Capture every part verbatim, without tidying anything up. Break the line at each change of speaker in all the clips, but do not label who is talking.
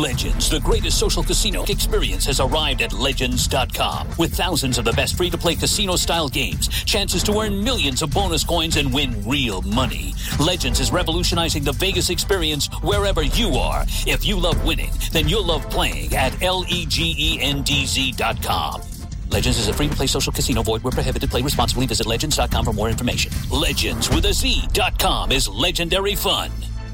Legends, the greatest social casino experience, has arrived at Legends dot com. With thousands of the best free-to-play casino-style games, chances to earn millions of bonus coins and win real money. Legends is revolutionizing the Vegas experience wherever you are. If you love winning, then you'll love playing at L E G E N D Z dot com. Legends is a free-to-play social casino. Void where prohibited. Play responsibly. Visit Legends dot com for more information. Legends with a Z dot com is legendary fun.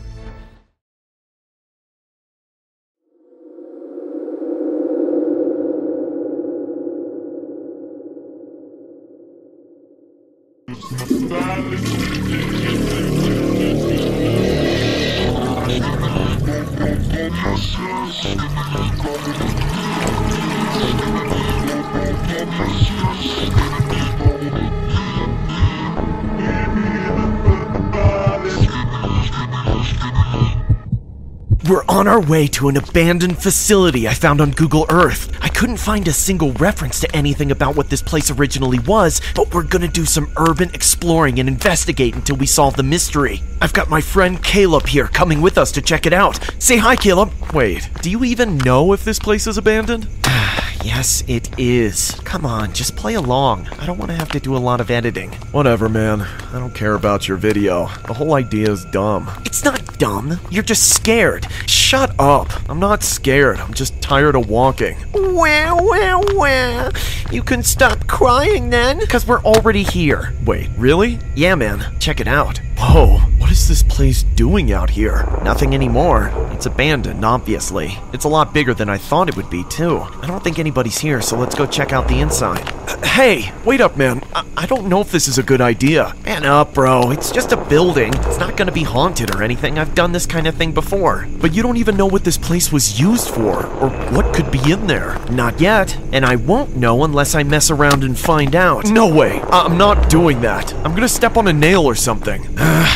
We're on our way to an abandoned facility I found on Google Earth. I couldn't find a single reference to anything about what this place originally was, but we're gonna do some urban exploring and investigate until we solve the mystery. I've got my friend Caleb here coming with us to check it out. Say hi, Caleb. Wait, do you even know if this place is abandoned? Yes, it is. Come on, just play along. I don't want to have to do a lot of editing.
Whatever, man. I don't care about your video. The whole idea is dumb.
It's not dumb. You're just scared.
Shut up. I'm not scared. I'm just tired of walking.
Well, well, well. You can stop crying then, because we're already here.
Wait, really?
Yeah, man. Check it out.
Whoa, what is this place doing out here?
Nothing anymore. It's abandoned, obviously. It's a lot bigger than I thought it would be, too. I don't think anybody's here, so let's go check out the inside.
Uh, hey, wait up, man. I-, I don't know if this is a good idea.
Man up, bro. It's just a building. It's not gonna be haunted or anything. I've done this kind of thing before.
But you don't even know what this place was used for, or what could be in there.
Not yet, and I won't know unless I mess around and find out.
No way. I- I'm not doing that. I'm gonna step on a nail or something.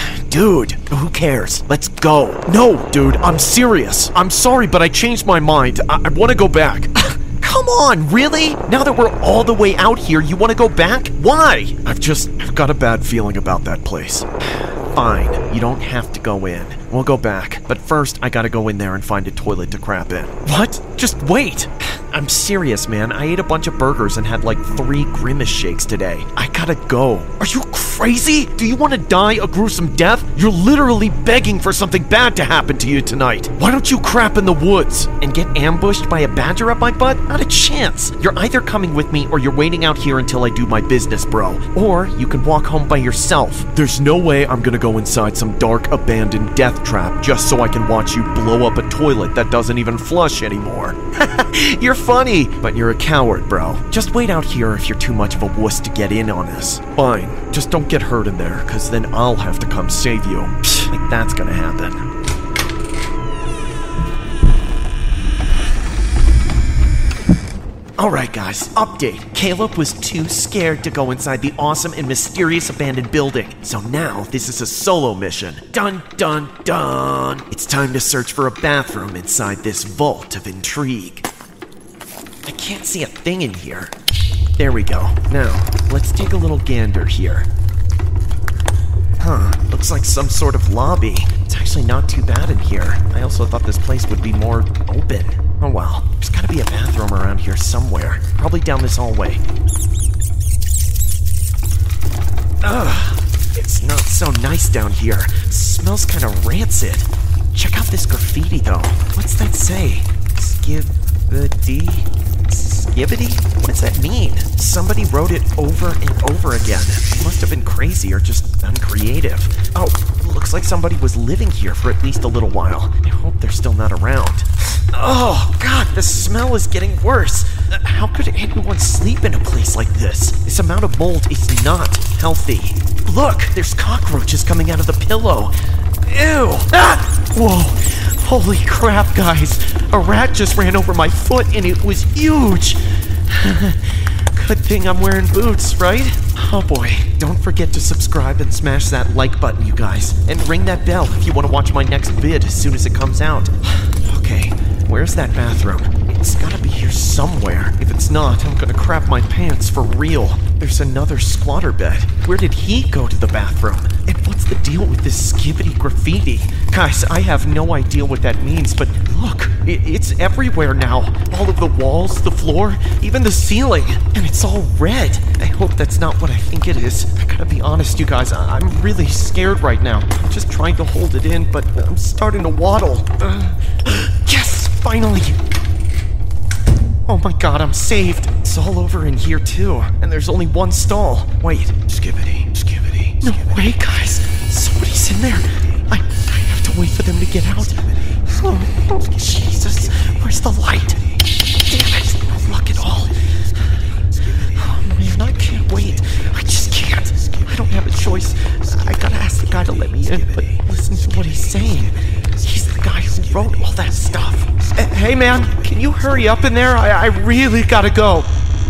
Dude, who cares? Let's go.
No, dude, I'm serious. I'm sorry, but I changed my mind. I, I want to go back.
Come on, really? Now that we're all the way out here, you want to go back? Why?
I've just I've got a bad feeling about that place.
Fine, you don't have to go in. We'll go back, but first I gotta go in there and find a toilet to crap in.
What? Just wait!
I'm serious, man. I ate a bunch of burgers and had like three Grimace shakes today. I gotta go.
Are you crazy? Do you want to die a gruesome death? You're literally begging for something bad to happen to you tonight. Why don't you crap in the woods?
And get ambushed by a badger up my butt? Not a chance. You're either coming with me or you're waiting out here until I do my business, bro. Or you can walk home by yourself.
There's no way I'm gonna go inside some dark, abandoned death trap just so I can watch you blow up a toilet that doesn't even flush anymore.
You're funny, but you're a coward, bro. Just wait out here if you're too much of a wuss to get in on this.
Fine, just don't get hurt in there, cause then I'll have to come save you.
Like that's gonna happen. Alright guys, update. Caleb was too scared to go inside the awesome and mysterious abandoned building. So now this is a solo mission. Dun dun dun! It's time to search for a bathroom inside this vault of intrigue. I can't see a thing in here. There we go. Now, let's take a little gander here. Huh, looks like some sort of lobby. It's actually not too bad in here. I also thought this place would be more open. Oh well, there's gotta be a bathroom around here somewhere. Probably down this hallway. Ugh, it's not so nice down here. It smells kind of rancid. Check out this graffiti though. What's that say? Skibidi? Skibidi? What does that mean? Somebody wrote it over and over again. It must have been crazy or just uncreative. Oh, looks like somebody was living here for at least a little while. I hope they're still not around. Oh, God, the smell is getting worse. Uh, how could anyone sleep in a place like this? This amount of mold is not healthy. Look, there's cockroaches coming out of the pillow. Ew! Ah! Whoa! Holy crap, guys. A rat just ran over my foot and it was huge. Good thing I'm wearing boots, right? Oh boy. Don't forget to subscribe and smash that like button, you guys. And ring that bell if you want to watch my next vid as soon as it comes out. Okay, where's that bathroom? It's gotta be here somewhere. If it's not, I'm gonna crap my pants for real. There's another squatter bed. Where did he go to the bathroom?
And what's the deal with this skibbity graffiti? Guys, I have no idea what that means, but look, it, it's everywhere now. All of the walls, the floor, even the ceiling. And it's all red. I hope that's not what I think it is. I gotta be honest, you guys, I- I'm really scared right now. I'm just trying to hold it in, but I'm starting to waddle. Uh, yes, finally! Oh my god, I'm saved. It's all over in here too, and there's only one stall. Wait. Skibbity, skibbity, no way, guys. Somebody's in there. I, I have to wait for them to get out. Oh, oh Jesus. Where's the light? Damn it. No luck at all. Oh man, I can't wait. I just can't. I don't have a choice. I gotta ask the guy to let me in, but listen to what he's saying. He's the guy who wrote all that stuff. Uh, hey man, can you hurry up in there? I, I really gotta go.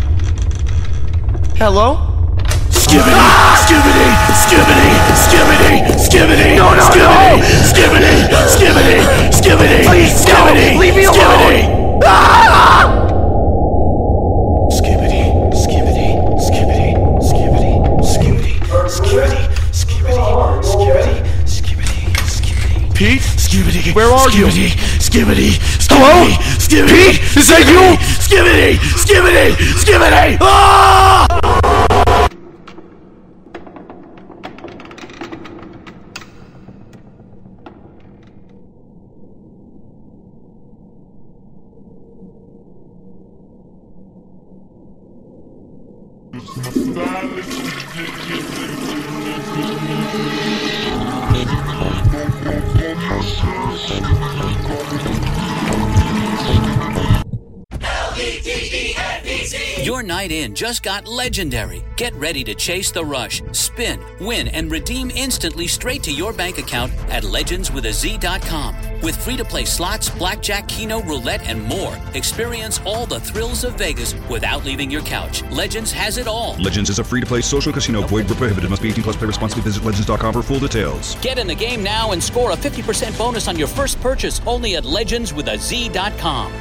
Hello?
Skibbity, ah! skibbity, skibbity, skibbity, skibbity,
No, no,
skibbity,
no!
skibbity, skibbity, skibbity,
Please, no!
skibbity,
Leave me
skibbity.
alone! Ah!
Skibbity, skibbity, skibbity, skibbity, skibbity, skibbity, skibbity, skibbity, skibbity, skibbity.
Pete?
Skibbity,
Where are you?
Skibbity, skibbity,
Hello?
skibbity,
Pete? Is that you?
Skibbity, skibbity, skibbity. Ah!
Your night in just got legendary. Get ready to chase the rush, spin, win, and redeem instantly straight to your bank account at legends with a z dot com. With free-to-play slots, blackjack, keno, roulette, and more, experience all the thrills of Vegas without leaving your couch. Legends has it all.
Legends is a free-to-play social casino. Void where prohibited. Must be eighteen plus. Play responsibly. Visit legends dot com for full details.
Get in the game now and score a fifty percent bonus on your first purchase only at legends with a z dot com.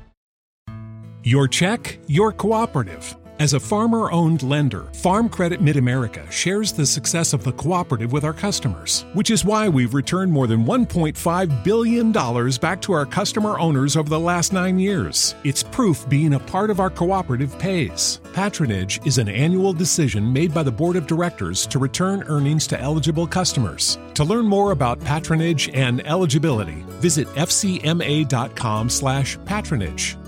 Your check, your cooperative. As a farmer-owned lender, Farm Credit Mid-America shares the success of the cooperative with our customers, which is why we've returned more than one point five billion dollars back to our customer owners over the last nine years. It's proof being a part of our cooperative pays. Patronage is an annual decision made by the Board of Directors to return earnings to eligible customers. To learn more about patronage and eligibility, visit f c m a dot com slash patronage.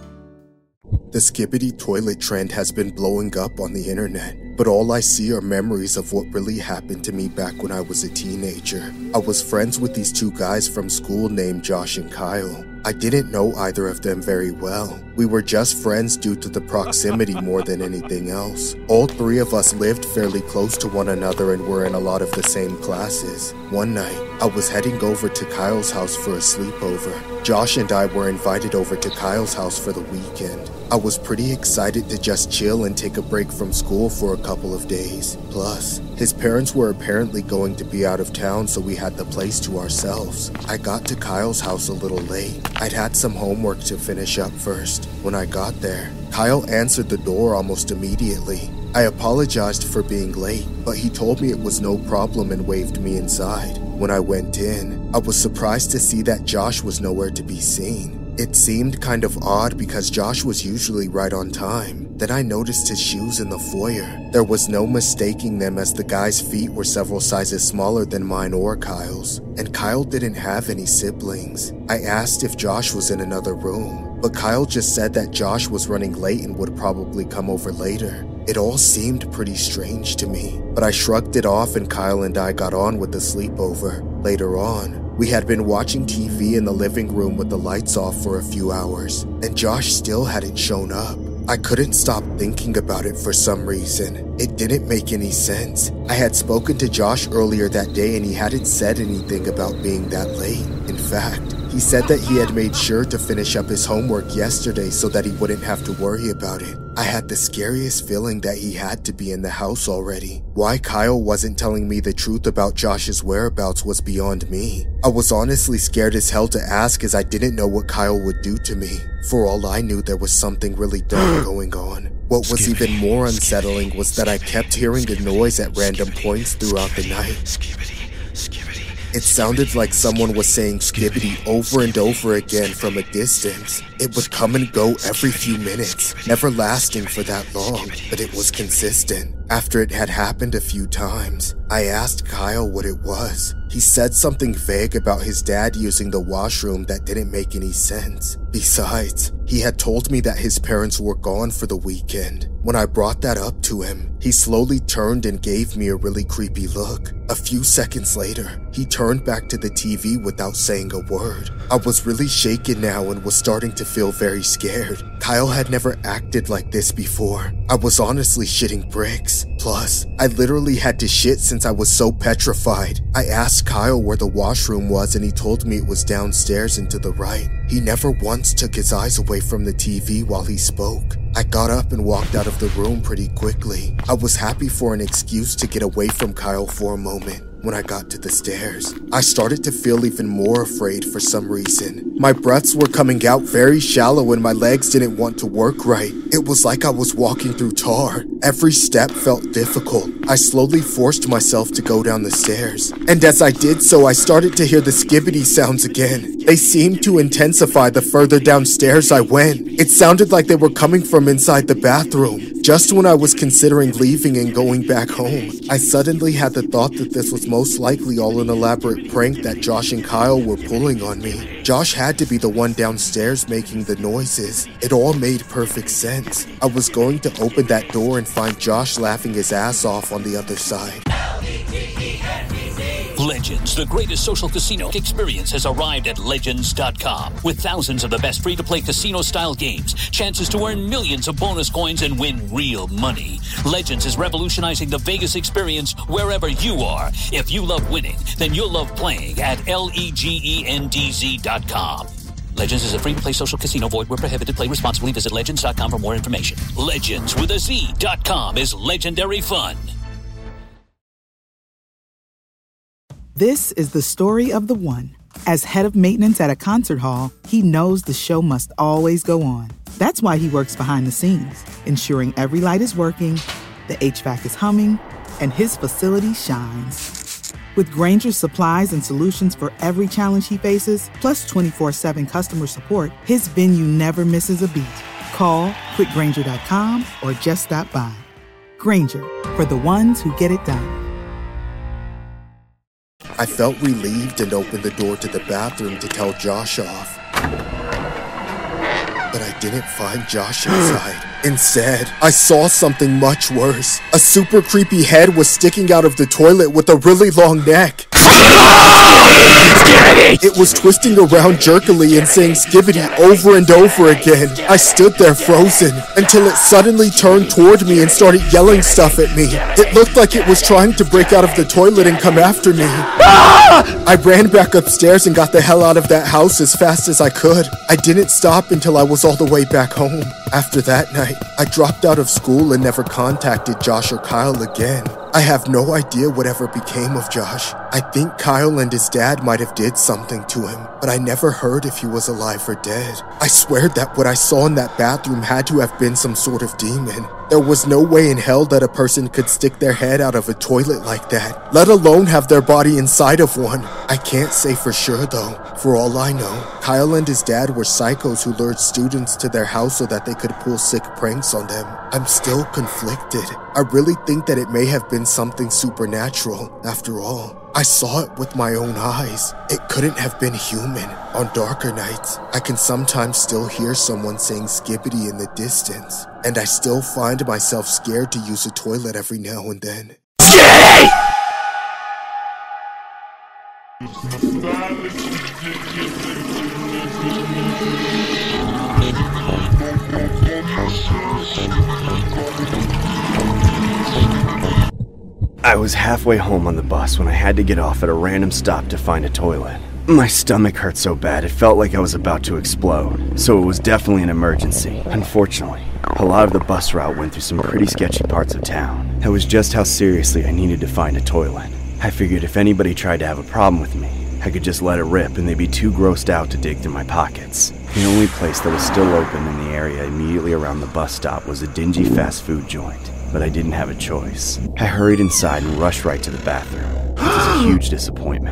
The Skibbity toilet trend has been blowing up on the internet, but all I see are memories of what really happened to me back when I was a teenager. I was friends with these two guys from school named Josh and Kyle. I didn't know either of them very well. We were just friends due to the proximity more than anything else. All three of us lived fairly close to one another and were in a lot of the same classes. One night, I was heading over to Kyle's house for a sleepover. Josh and I were invited over to Kyle's house for the weekend. I was pretty excited to just chill and take a break from school for a couple of days. Plus, his parents were apparently going to be out of town, so we had the place to ourselves. I got to Kyle's house a little late. I'd had some homework to finish up first. When I got there, Kyle answered the door almost immediately. I apologized for being late, but he told me it was no problem and waved me inside. When I went in, I was surprised to see that Josh was nowhere to be seen. It seemed kind of odd because Josh was usually right on time. Then I noticed his shoes in the foyer. There was no mistaking them as the guy's feet were several sizes smaller than mine or Kyle's, and Kyle didn't have any siblings. I asked if Josh was in another room, but Kyle just said that Josh was running late and would probably come over later. It all seemed pretty strange to me, but I shrugged it off and Kyle and I got on with the sleepover. Later on, we had been watching T V in the living room with the lights off for a few hours, and Josh still hadn't shown up. I couldn't stop thinking about it for some reason. It didn't make any sense. I had spoken to Josh earlier that day and he hadn't said anything about being that late. In fact, he said that he had made sure to finish up his homework yesterday so that he wouldn't have to worry about it. I had the scariest feeling that he had to be in the house already. Why Kyle wasn't telling me the truth about Josh's whereabouts was beyond me. I was honestly scared as hell to ask as I didn't know what Kyle would do to me. For all I knew, there was something really dark going on. What was even more unsettling was that I kept hearing a noise at random points throughout the night. It sounded like someone was saying skibbity over and over again from a distance. It would come and go every few minutes, never lasting for that long, but it was consistent. After it had happened a few times, I asked Kyle what it was. He said something vague about his dad using the washroom that didn't make any sense. Besides, he had told me that his parents were gone for the weekend. When I brought that up to him, he slowly turned and gave me a really creepy look. A few seconds later, he turned back to the T V without saying a word. I was really shaken now and was starting to feel very scared. Kyle had never acted like this before. I was honestly shitting bricks. Plus, I literally had to shit since I was so petrified. I asked Kyle where the washroom was and he told me it was downstairs and to the right. He never once took his eyes away from the T V while he spoke. I got up and walked out of the room pretty quickly. I was happy for an excuse to get away from Kyle for a moment. When I got to the stairs, I started to feel even more afraid for some reason. My breaths were coming out very shallow and my legs didn't want to work right. It was like I was walking through tar. Every step felt difficult. I slowly forced myself to go down the stairs. And as I did so, I started to hear the skibbity sounds again. They seemed to intensify the further downstairs I went. It sounded like they were coming from inside the bathroom. Just when I was considering leaving and going back home, I suddenly had the thought that this was most likely all an elaborate prank that Josh and Kyle were pulling on me. Josh had to be the one downstairs making the noises. It all made perfect sense. I was going to open that door and find Josh laughing his ass off on the other side.
Legends, the greatest social casino experience, has arrived at Legends dot com. With thousands of the best free-to-play casino-style games, chances to earn millions of bonus coins and win real money. Legends is revolutionizing the Vegas experience wherever you are. If you love winning, then you'll love playing at L-E-G-E-N-D-Z dot com. Legends is a free-to-play social casino. Void where prohibited. Play responsibly. Visit Legends dot com for more information. Legends with a Z dot com is legendary fun.
This is the story of the one. As head of maintenance at a concert hall, he knows the show must always go on. That's why he works behind the scenes, ensuring every light is working, the H V A C is humming, and his facility shines. With Grainger's supplies and solutions for every challenge he faces, plus twenty-four seven customer support, his venue never misses a beat. Call quick grainger dot com or just stop by. Grainger, for the ones who get it done.
I felt relieved and opened the door to the bathroom to tell Josh off. But I didn't find Josh inside. Instead, I saw something much worse. A super creepy head was sticking out of the toilet with a really long neck. It was twisting around jerkily and saying skibbity over and over again. I stood there frozen until it suddenly turned toward me and started yelling stuff at me. It looked like it was trying to break out of the toilet and come after me. I ran back upstairs and got the hell out of that house as fast as I could. I didn't stop until I was all the way back home. After that night, I dropped out of school and never contacted Josh or Kyle again. I have no idea whatever became of Josh. I think Kyle and his dad might have did something to him, but I never heard if he was alive or dead. I swear that what I saw in that bathroom had to have been some sort of demon. There was no way in hell that a person could stick their head out of a toilet like that, let alone have their body inside of one. I can't say for sure though. For all I know, Kyle and his dad were psychos who lured students to their house so that they could pull sick pranks on them. I'm still conflicted. I really think that it may have been something supernatural after all. I saw it with my own eyes. It couldn't have been human. On darker nights, I can sometimes still hear someone saying skibbity in the distance, and I still find myself scared to use a toilet every now and then. Skibbity!
I was halfway home on the bus when I had to get off at a random stop to find a toilet. My stomach hurt so bad it felt like I was about to explode, so it was definitely an emergency. Unfortunately, a lot of the bus route went through some pretty sketchy parts of town. That was just how seriously I needed to find a toilet. I figured if anybody tried to have a problem with me, I could just let it rip and they'd be too grossed out to dig through my pockets. The only place that was still open in the area immediately around the bus stop was a dingy fast food joint. But I didn't have a choice. I hurried inside and rushed right to the bathroom, which was a huge disappointment.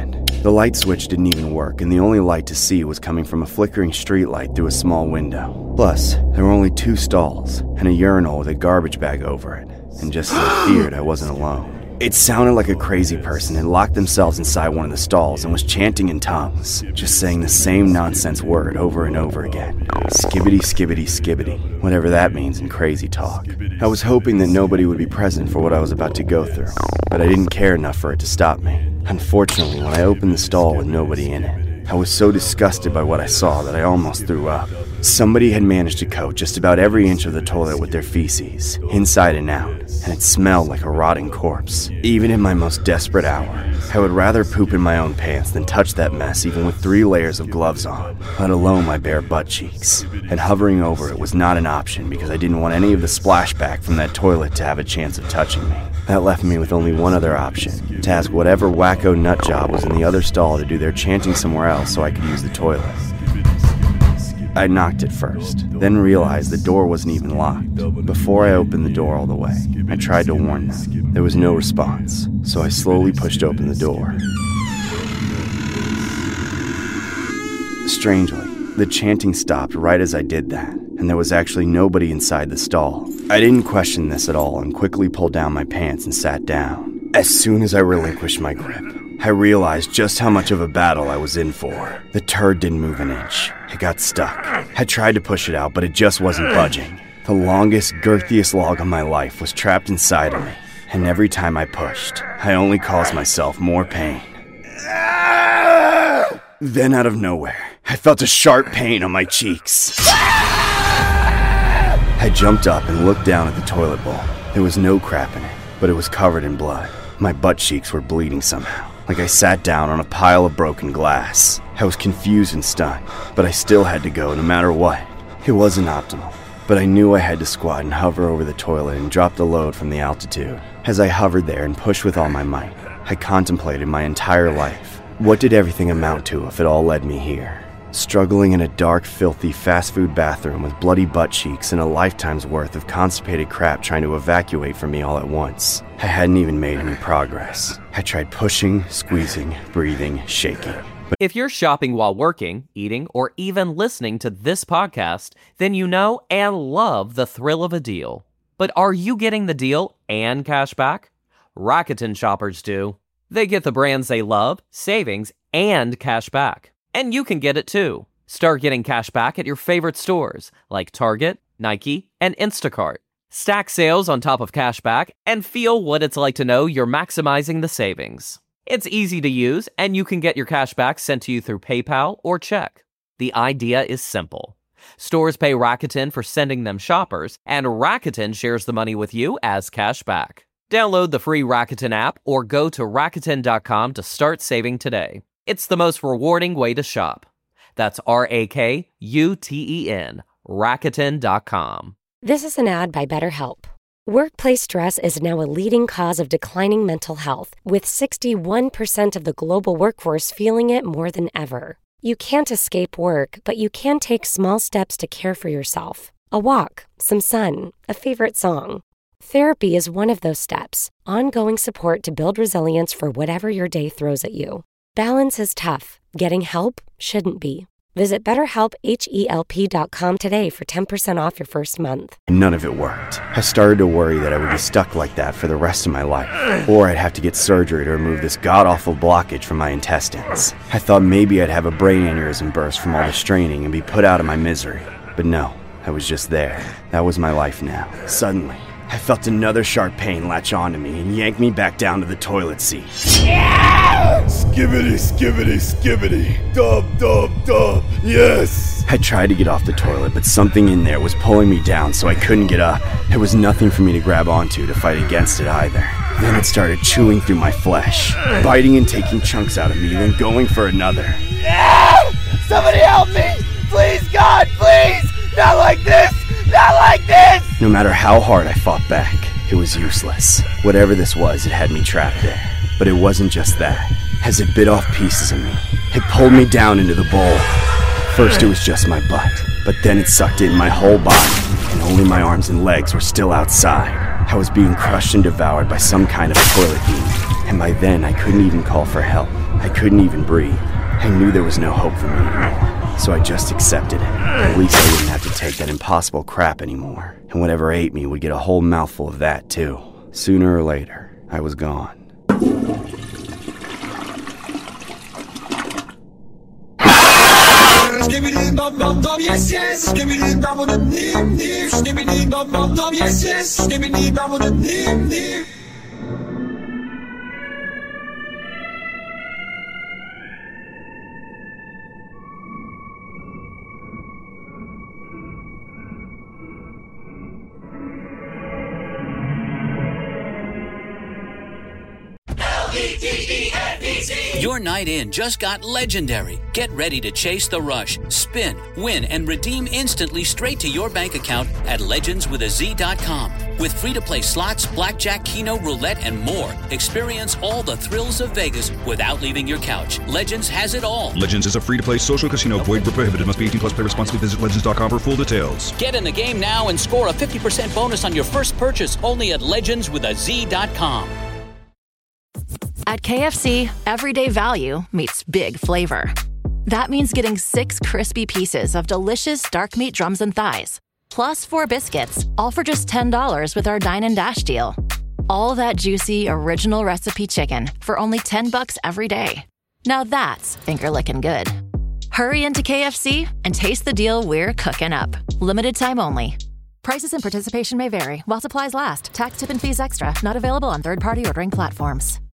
The light switch didn't even work, and the only light to see was coming from a flickering streetlight through a small window. Plus, there were only two stalls, and a urinal with a garbage bag over it. And just as I feared, I wasn't alone. It sounded like a crazy person had locked themselves inside one of the stalls and was chanting in tongues, just saying the same nonsense word over and over again. Skibbity, skibbity, skibbity, whatever that means in crazy talk. I was hoping that nobody would be present for what I was about to go through, but I didn't care enough for it to stop me. Unfortunately, when I opened the stall with nobody in it, I was so disgusted by what I saw that I almost threw up. Somebody had managed to coat just about every inch of the toilet with their feces, inside and out, and it smelled like a rotting corpse. Even in my most desperate hour, I would rather poop in my own pants than touch that mess even with three layers of gloves on, let alone my bare butt cheeks. And hovering over it was not an option because I didn't want any of the splashback from that toilet to have a chance of touching me. That left me with only one other option, to ask whatever wacko nutjob was in the other stall to do their chanting somewhere else so I could use the toilet. I knocked it first, then realized the door wasn't even locked. Before I opened the door all the way, I tried to warn them. There was no response, so I slowly pushed open the door. Strangely, the chanting stopped right as I did that, and there was actually nobody inside the stall. I didn't question this at all and quickly pulled down my pants and sat down. As soon as I relinquished my grip, I realized just how much of a battle I was in for. The turd didn't move an inch. It got stuck. I tried to push it out, but it just wasn't budging. The longest, girthiest log of my life was trapped inside of me, and every time I pushed, I only caused myself more pain. Then out of nowhere, I felt a sharp pain on my cheeks. I jumped up and looked down at the toilet bowl. There was no crap in it, but it was covered in blood. My butt cheeks were bleeding somehow, like I sat down on a pile of broken glass. I was confused and stunned, but I still had to go no matter what. It wasn't optimal, but I knew I had to squat and hover over the toilet and drop the load from the altitude. As I hovered there and pushed with all my might, I contemplated my entire life. What did everything amount to if it all led me here? Struggling in a dark, filthy fast food bathroom with bloody butt cheeks and a lifetime's worth of constipated crap trying to evacuate from me all at once. I hadn't even made any progress. I tried pushing, squeezing, breathing, shaking. But
if you're shopping while working, eating, or even listening to this podcast, then you know and love the thrill of a deal. But are you getting the deal and cash back? Rakuten shoppers do. They get the brands they love, savings, and cash back. And you can get it too. Start getting cash back at your favorite stores like Target, Nike, and Instacart. Stack sales on top of cash back and feel what it's like to know you're maximizing the savings. It's easy to use, and you can get your cash back sent to you through PayPal or check. The idea is simple. Stores pay Rakuten for sending them shoppers, and Rakuten shares the money with you as cash back. Download the free Rakuten app or go to Rakuten dot com to start saving today. It's the most rewarding way to shop. That's R A K U T E N, Rakuten dot com.
This is an ad by BetterHelp. Workplace stress is now a leading cause of declining mental health, with sixty-one percent of the global workforce feeling it more than ever. You can't escape work, but you can take small steps to care for yourself. A walk, some sun, a favorite song. Therapy is one of those steps. Ongoing support to build resilience for whatever your day throws at you. Balance is tough. Getting help shouldn't be. Visit BetterHelp, H E L P dot com today for ten percent off your first month.
None of it worked. I started to worry that I would be stuck like that for the rest of my life, or I'd have to get surgery to remove this god-awful blockage from my intestines. I thought maybe I'd have a brain aneurysm burst from all the straining and be put out of my misery. But no, I was just there. That was my life now. Suddenly, I felt another sharp pain latch onto me and yank me back down to the toilet seat.
Skibbity, skibbity, skibbity. Dub, dub, dub. Yes.
I tried to get off the toilet, but something in there was pulling me down so I couldn't get up. There was nothing for me to grab onto to fight against it either. Then it started chewing through my flesh, biting and taking chunks out of me, then going for another.
No! Somebody help me! Please, God, please! Not like this! Not like this!
No matter how hard I fought back, it was useless. Whatever this was, it had me trapped there. But it wasn't just that. As it bit off pieces of me, it pulled me down into the bowl. First it was just my butt, but then it sucked in my whole body, and only my arms and legs were still outside. I was being crushed and devoured by some kind of toilet demon. And by then, I couldn't even call for help. I couldn't even breathe. I knew there was no hope for me anymore. So I just accepted it. At least I wouldn't have to take that impossible crap anymore. And whatever ate me would get a whole mouthful of that, too. Sooner or later, I was gone.
Yes, yes, give me the double the name, name, give me the double, yes, yes, give me the double the name, name.
Your night in just got legendary. Get ready to chase the rush, spin, win, and redeem instantly straight to your bank account at legends with a z dot com. With free-to-play slots, blackjack, keno, roulette, and more, experience all the thrills of Vegas without leaving your couch. Legends has it all.
Legends is a free-to-play social casino. Void where prohibited. Must be eighteen plus. Play responsibly. Visit legends dot com for full details.
Get in the game now and score a fifty percent bonus on your first purchase only at legends with a z dot com.
At K F C, everyday value meets big flavor. That means getting six crispy pieces of delicious dark meat drums and thighs, plus four biscuits, all for just ten dollars with our Dine and Dash deal. All that juicy, original recipe chicken for only ten bucks every day. Now that's finger-licking good. Hurry into K F C and taste the deal we're cooking up. Limited time only. Prices and participation may vary while supplies last. Tax, tip, and fees extra. Not available on third-party ordering platforms.